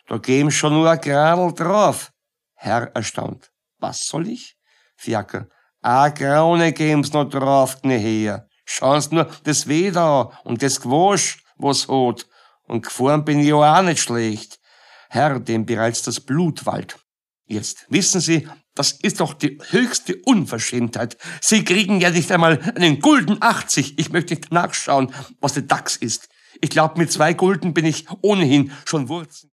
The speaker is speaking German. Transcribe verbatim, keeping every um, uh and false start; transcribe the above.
Da geben schon nur ein Gradl drauf. Herr erstaunt. Was soll ich? Fiaker. A Krone geben's noch drauf, gnäher. Schauen's nur das Weh da und das Gwasch, was hat. Und gefahren bin ich ja auch nicht schlecht. Herr, dem bereits das Blut wallt. Jetzt wissen Sie, das ist doch die höchste Unverschämtheit. Sie kriegen ja nicht einmal einen Gulden achtzig. Ich möchte nicht nachschauen, was der Dachs ist. Ich glaube, mit zwei Gulden bin ich ohnehin schon Wurzen.